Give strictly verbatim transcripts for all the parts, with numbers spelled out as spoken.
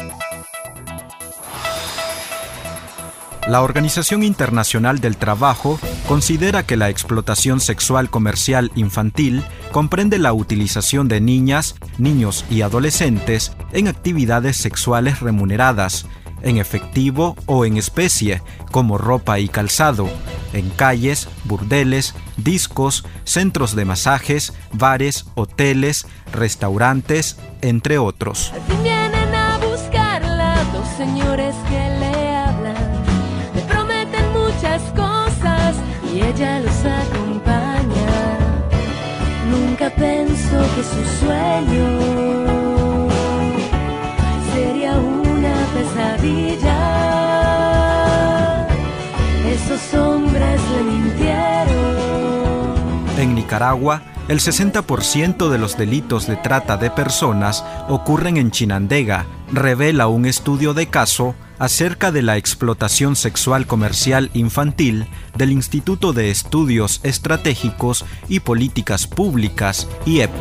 La Organización Internacional del Trabajo considera que la explotación sexual comercial infantil comprende la utilización de niñas, niños y adolescentes en actividades sexuales remuneradas, en efectivo o en especie, como ropa y calzado, en calles, burdeles, discos, centros de masajes, bares, hoteles, restaurantes, entre otros. Al fin vienen a buscarla dos señores que le hablan, le prometen muchas cosas y ella los acompaña. Nunca pensó que su sueño sería una pesadilla. Esos hombres le mintieron. En Nicaragua, el sesenta por ciento de los delitos de trata de personas ocurren en Chinandega, revela un estudio de caso acerca de la explotación sexual comercial infantil del Instituto de Estudios Estratégicos y Políticas Públicas, I E P.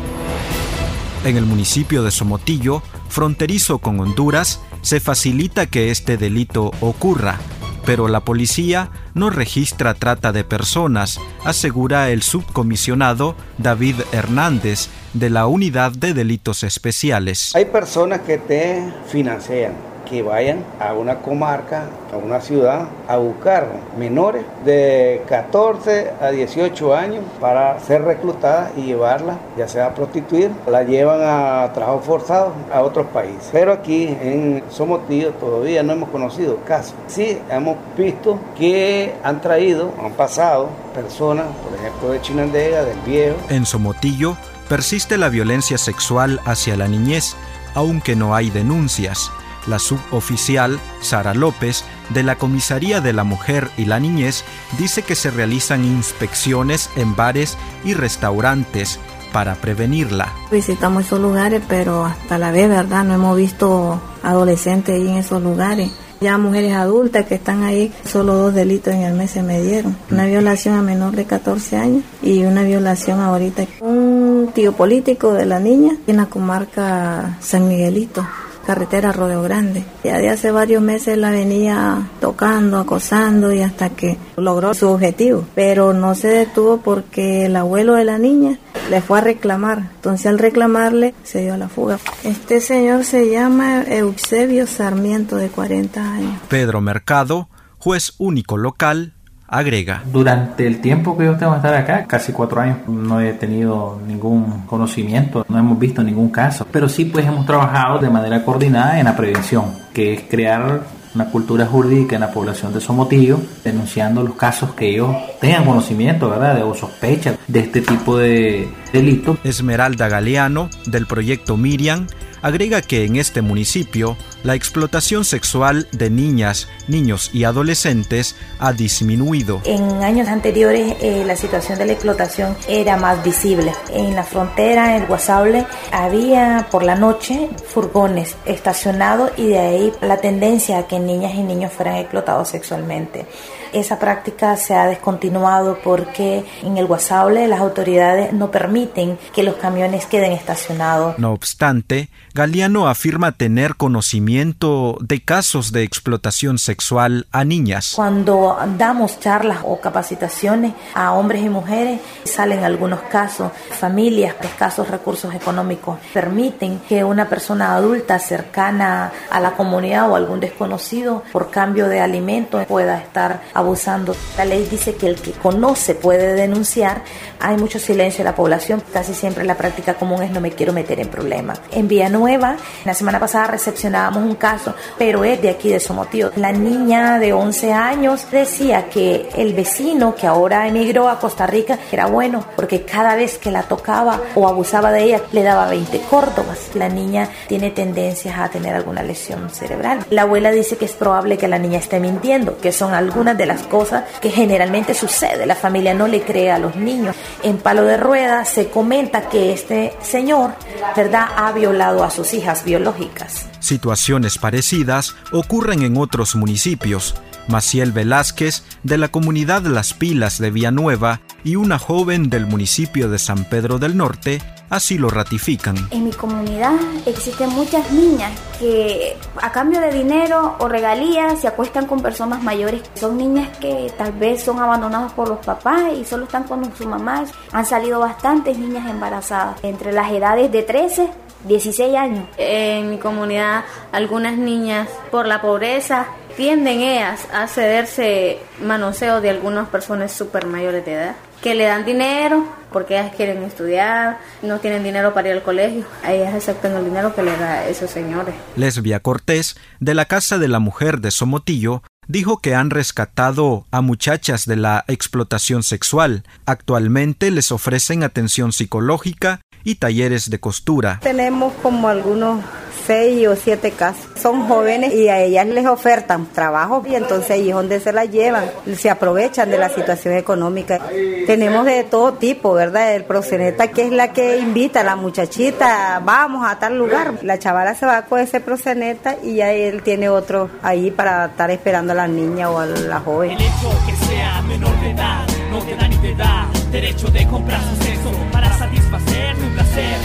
En el municipio de Somotillo, fronterizo con Honduras, se facilita que este delito ocurra, pero la policía no registra trata de personas, asegura el subcomisionado David Hernández de la Unidad de Delitos Especiales. Hay personas que te financian, que vayan a una comarca, a una ciudad, a buscar menores de catorce a dieciocho años para ser reclutadas y llevarlas, ya sea a prostituir, la llevan a trabajo forzado a otros países. Pero aquí en Somotillo todavía no hemos conocido casos. Sí, hemos visto que han traído, han pasado personas, por ejemplo de Chinandega, del Viejo. En Somotillo persiste la violencia sexual hacia la niñez, aunque no hay denuncias. La suboficial Sara López, de la Comisaría de la Mujer y la Niñez, dice que se realizan inspecciones en bares y restaurantes para prevenirla. Visitamos esos lugares, pero hasta la vez, ¿verdad? No hemos visto adolescentes ahí en esos lugares. Ya mujeres adultas que están ahí, solo dos delitos en el mes se me dieron. Una violación a menor de catorce años y una violación ahorita. Un tío político de la niña en la comarca San Miguelito, carretera Rodeo Grande. Ya de hace varios meses la venía tocando, acosando y hasta que logró su objetivo. Pero no se detuvo porque el abuelo de la niña le fue a reclamar. Entonces al reclamarle se dio a la fuga. Este señor se llama Eusebio Sarmiento, de cuarenta años. Pedro Mercado, juez único local, agrega: durante el tiempo que yo tengo que estar acá, casi cuatro años, no he tenido ningún conocimiento, no hemos visto ningún caso, pero sí pues hemos trabajado de manera coordinada en la prevención, que es crear una cultura jurídica en la población de Somotillo, denunciando los casos que ellos tengan conocimiento, ¿verdad?, o sospecha de este tipo de delitos. Esmeralda Galeano, del proyecto Miriam, agrega que en este municipio la explotación sexual de niñas, niños y adolescentes ha disminuido. En años anteriores eh, la situación de la explotación era más visible. En la frontera, en el Guasable, había por la noche furgones estacionados y de ahí la tendencia a que niñas y niños fueran explotados sexualmente. Esa práctica se ha descontinuado porque en el Guasable las autoridades no permiten que los camiones queden estacionados. No obstante, Galeano afirma tener conocimiento de casos de explotación sexual a niñas. Cuando damos charlas o capacitaciones a hombres y mujeres, salen algunos casos. Familias de escasos recursos económicos permiten que una persona adulta cercana a la comunidad o algún desconocido por cambio de alimento pueda estar abusando. La ley dice que el que conoce puede denunciar. Hay mucho silencio de la población. Casi siempre la práctica común es no me quiero meter en problemas. En Villanueva, la semana pasada recepcionábamos un caso, pero es de aquí de Somotillo. La niña de once años decía que el vecino que ahora emigró a Costa Rica era bueno porque cada vez que la tocaba o abusaba de ella le daba veinte córdobas. La niña tiene tendencias a tener alguna lesión cerebral. La abuela dice que es probable que la niña esté mintiendo, que son algunas de las cosas que generalmente sucede. La familia no le cree a los niños. En Palo de Rueda se comenta que este señor, ¿verdad?, ha violado a sus hijas biológicas. Situaciones parecidas ocurren en otros municipios. Maciel Velázquez, de la comunidad Las Pilas de Villanueva, y una joven del municipio de San Pedro del Norte así lo ratifican. En mi comunidad existen muchas niñas que a cambio de dinero o regalías se acuestan con personas mayores. Son niñas que tal vez son abandonadas por los papás y solo están con su mamá. Han salido bastantes niñas embarazadas entre las edades de trece, dieciséis años. En mi comunidad algunas niñas por la pobreza tienden ellas a cederse manoseo de algunas personas súper mayores de edad, que le dan dinero porque ellas quieren estudiar, no tienen dinero para ir al colegio. A ellas aceptan el dinero que les da esos señores. Lesbia Cortés, de la Casa de la Mujer de Somotillo, dijo que han rescatado a muchachas de la explotación sexual. Actualmente les ofrecen atención psicológica y talleres de costura. Tenemos como algunos seis o siete casos. Son jóvenes y a ellas les ofertan trabajo y entonces ahí es donde se las llevan. Se aprovechan de la situación económica. Tenemos de todo tipo, ¿verdad? El proxeneta, que es la que invita a la muchachita, vamos a tal lugar. La chavala se va con ese proxeneta y ya él tiene otro ahí para estar esperando a la niña o a la joven. El hecho que sea menor de edad no te da ni te da derecho de comprar su sexo para satisfacer tu placer.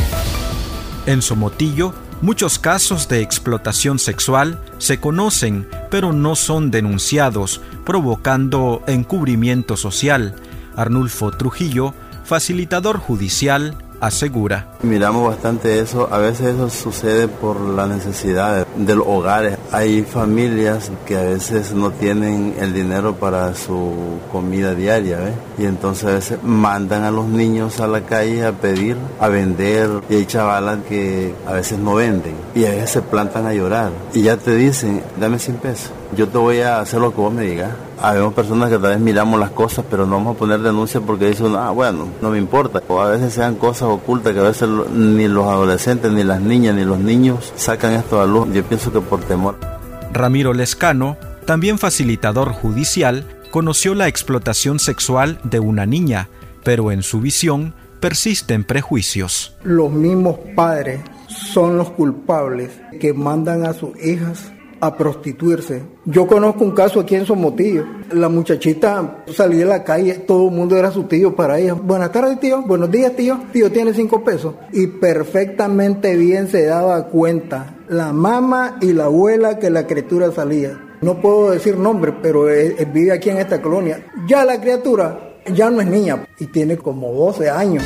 En Somotillo, muchos casos de explotación sexual se conocen, pero no son denunciados, provocando encubrimiento social. Arnulfo Trujillo, facilitador judicial, asegura. Miramos bastante eso, a veces eso sucede por la necesidad de los hogares. Hay familias que a veces no tienen el dinero para su comida diaria, ¿ves? Y entonces a veces mandan a los niños a la calle a pedir, a vender, y hay chavalas que a veces no venden y a veces se plantan a llorar y ya te dicen, dame cien pesos, yo te voy a hacer lo que vos me digas. Habemos personas que tal vez miramos las cosas, pero no vamos a poner denuncia porque dicen, ah, bueno, no me importa. O a veces sean cosas ocultas que a veces ni los adolescentes, ni las niñas, ni los niños sacan esto a luz. Yo pienso que por temor. Ramiro Lescano, también facilitador judicial, conoció la explotación sexual de una niña, pero en su visión persisten prejuicios. Los mismos padres son los culpables que mandan a sus hijas a prostituirse. Yo conozco un caso aquí en Somotillo. La muchachita salía de la calle, todo el mundo era su tío para ella. Buenas tardes, tío. Buenos días, tío. Tío tiene cinco pesos. Y perfectamente bien se daba cuenta la mamá y la abuela que la criatura salía. No puedo decir nombre, pero él, él vive aquí en esta colonia. Ya la criatura ya no es niña y tiene como doce años.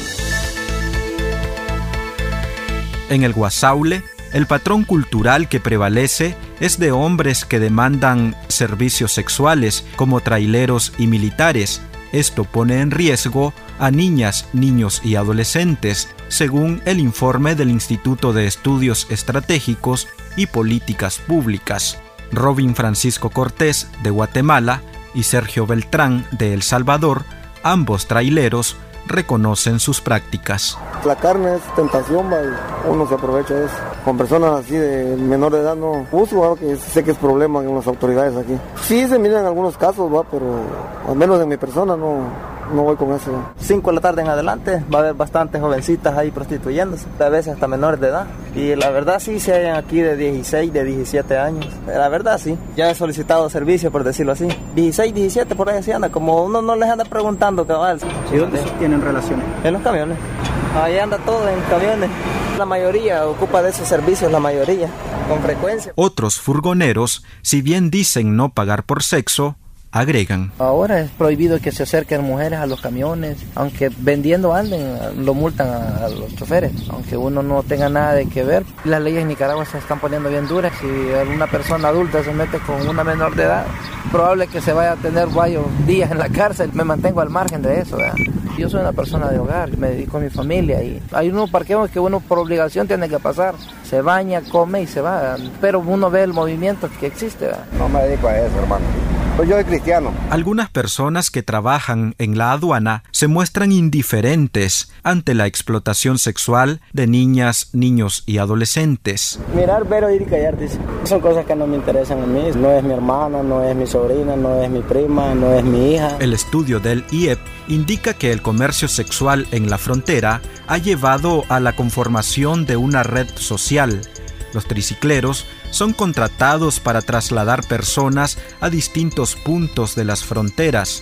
En el Guasaule, el patrón cultural que prevalece es de hombres que demandan servicios sexuales como traileros y militares. Esto pone en riesgo a niñas, niños y adolescentes, según el informe del Instituto de Estudios Estratégicos y Políticas Públicas. Robin Francisco Cortés, de Guatemala, y Sergio Beltrán, de El Salvador, ambos traileros, reconocen sus prácticas. La carne es tentación, ¿va? Uno se aprovecha de eso. Con personas así de menor de edad no uso, que sé que es problema en las autoridades aquí. Sí se miran algunos casos, ¿va? Pero al menos en mi persona no, no voy con eso. ¿Va? Cinco de la tarde en adelante va a haber bastantes jovencitas ahí prostituyéndose, a veces hasta menores de edad. Y la verdad sí se hallan aquí de dieciséis, de diecisiete años. La verdad sí, ya he solicitado servicio, por decirlo así. dieciséis, diecisiete por ahí así anda, como uno no les anda preguntando, cabal. ¿Y dónde tienen relaciones? En los camiones. Ahí anda todo en camiones. La mayoría ocupa de esos servicios, la mayoría, con frecuencia. Otros furgoneros, si bien dicen no pagar por sexo, agregan. Ahora es prohibido que se acerquen mujeres a los camiones, aunque vendiendo anden, lo multan a, a los choferes, aunque uno no tenga nada de que ver. Las leyes en Nicaragua se están poniendo bien duras. Si una persona adulta se mete con una menor de edad, probable que se vaya a tener varios días en la cárcel. Me mantengo al margen de eso, ¿verdad? Yo soy una persona de hogar, me dedico a mi familia y hay unos parqueos que uno por obligación tiene que pasar. Se baña, come y se va, pero uno ve el movimiento que existe, ¿verdad? No me dedico a eso, hermano. Pues yo soy cristiano. Algunas personas que trabajan en la aduana se muestran indiferentes ante la explotación sexual de niñas, niños y adolescentes. Mirar, ver, oír y callar, dice. Son cosas que no me interesan a mí. No es mi hermana, no es mi sobrina, no es mi prima, no es mi hija. El estudio del I E P indica que el comercio sexual en la frontera ha llevado a la conformación de una red social. Los tricicleros son contratados para trasladar personas a distintos puntos de las fronteras.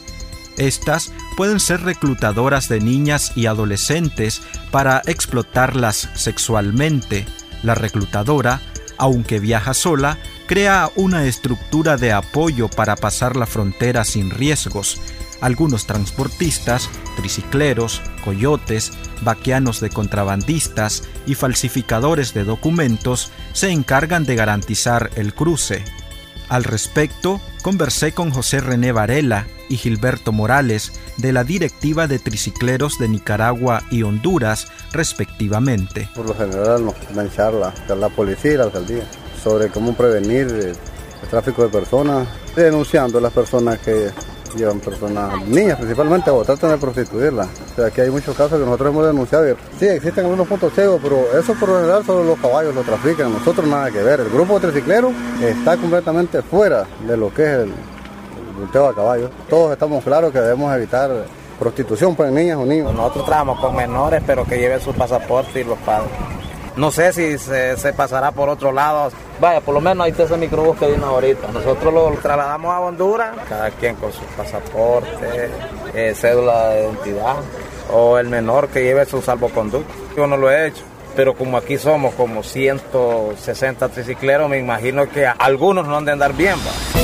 Estas pueden ser reclutadoras de niñas y adolescentes para explotarlas sexualmente. La reclutadora, aunque viaja sola, crea una estructura de apoyo para pasar la frontera sin riesgos. Algunos transportistas, tricicleros, coyotes, vaqueanos de contrabandistas y falsificadores de documentos se encargan de garantizar el cruce. Al respecto, conversé con José René Varela y Gilberto Morales de la Directiva de Tricicleros de Nicaragua y Honduras, respectivamente. Por lo general nos dan charla de la policía y la alcaldía sobre cómo prevenir el tráfico de personas, denunciando a las personas que llevan personas, niñas principalmente, o tratan de prostituirlas. O sea, aquí hay muchos casos que nosotros hemos denunciado. Sí, existen algunos puntos ciegos, pero eso por lo general solo los caballos lo trafican, nosotros nada que ver. El grupo de tricicleros está completamente fuera de lo que es el, el volteo a caballos. Todos estamos claros que debemos evitar prostitución para niñas o niños. Nosotros trabajamos con menores, pero que lleven su pasaporte y los padres. No sé si se, se pasará por otro lado. Vaya, por lo menos ahí está ese microbús que vino ahorita. Nosotros lo trasladamos a Honduras, cada quien con su pasaporte, eh, cédula de identidad, o el menor que lleve su salvoconducto. Yo no lo he hecho, pero como aquí somos como ciento sesenta tricicleros, me imagino que algunos no han de andar bien, ¿va?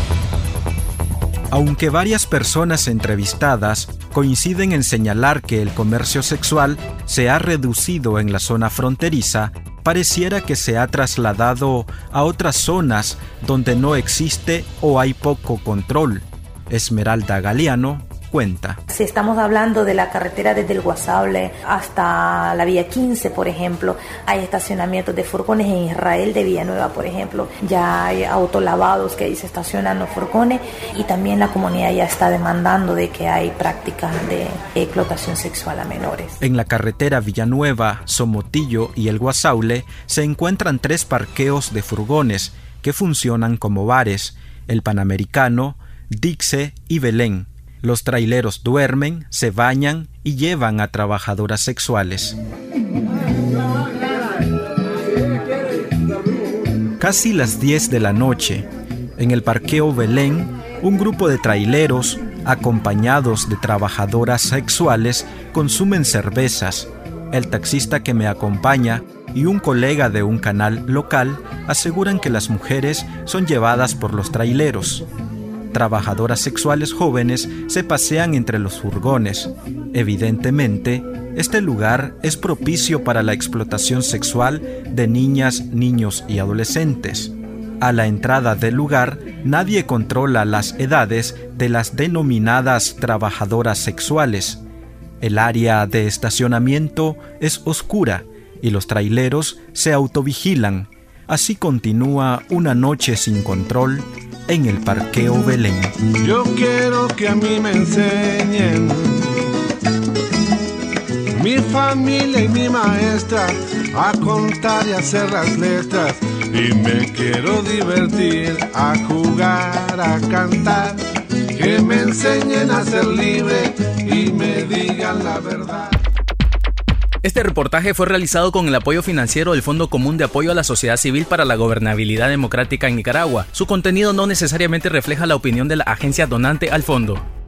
Aunque varias personas entrevistadas coinciden en señalar que el comercio sexual se ha reducido en la zona fronteriza, pareciera que se ha trasladado a otras zonas donde no existe o hay poco control. Esmeralda Galeano cuenta. Si estamos hablando de la carretera desde el Guasable hasta la Vía quince, por ejemplo, hay estacionamientos de furgones. En Israel de Villanueva, por ejemplo, ya hay autolavados que ahí se estacionan los furgones, y también la comunidad ya está demandando de que hay prácticas de explotación sexual a menores. En la carretera Villanueva, Somotillo y el Guasable se encuentran tres parqueos de furgones que funcionan como bares: el Panamericano, Dixe y Belén. Los traileros duermen, se bañan y llevan a trabajadoras sexuales. Casi las diez de la noche, en el parqueo Belén, un grupo de traileros, acompañados de trabajadoras sexuales, consumen cervezas. El taxista que me acompaña y un colega de un canal local aseguran que las mujeres son llevadas por los traileros. Trabajadoras sexuales jóvenes se pasean entre los furgones. Evidentemente, este lugar es propicio para la explotación sexual de niñas, niños y adolescentes. A la entrada del lugar, nadie controla las edades de las denominadas trabajadoras sexuales. El área de estacionamiento es oscura y los traileros se autovigilan. Así continúa una noche sin control en el parqueo Belén. Yo quiero que a mí me enseñen mi familia y mi maestra a contar y hacer las letras, y me quiero divertir, a jugar, a cantar, que me enseñen a ser libre y me digan la verdad. Este reportaje fue realizado con el apoyo financiero del Fondo Común de Apoyo a la Sociedad Civil para la Gobernabilidad Democrática en Nicaragua. Su contenido no necesariamente refleja la opinión de la agencia donante al fondo.